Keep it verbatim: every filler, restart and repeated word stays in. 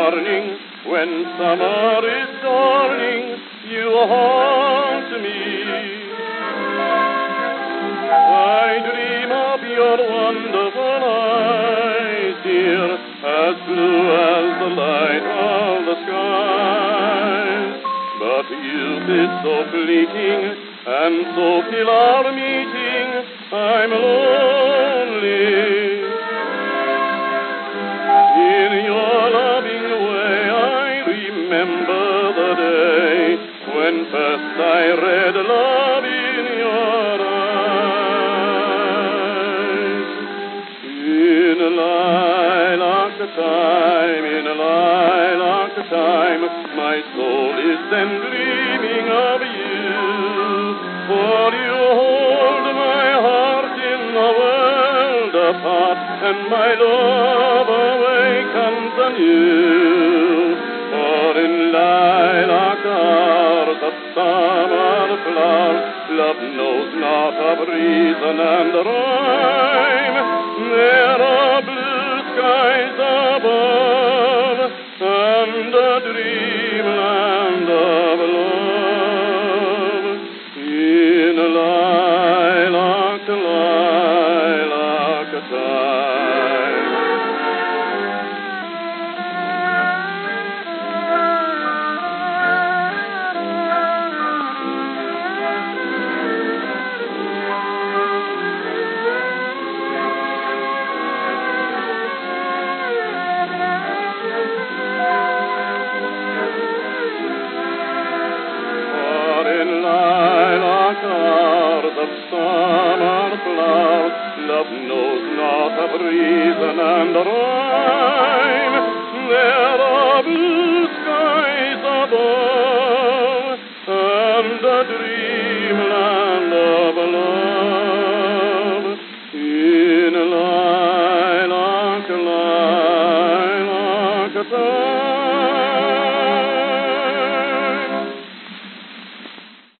morning, when summer is dawning, you haunt me. I dream of your wonderful eyes, dear, as blue as the light of the skies. But youth is so fleeting, and so till our meeting, I'm lonely. In your loving way, I remember the day when first I read love in your eyes. In a lilac time, in a lilac time, my soul is then dreaming of you. For you hold my heart in a world apart, and my love awakens anew. For in lilac hours of summer flowers, love knows not of reason and rhyme. There are blue skies above, and a dreamland of love. In a lilac, lilac time. For in lilac hours of summer flowers, love knows not of reason and rhyme. There are blue skies above, and a dream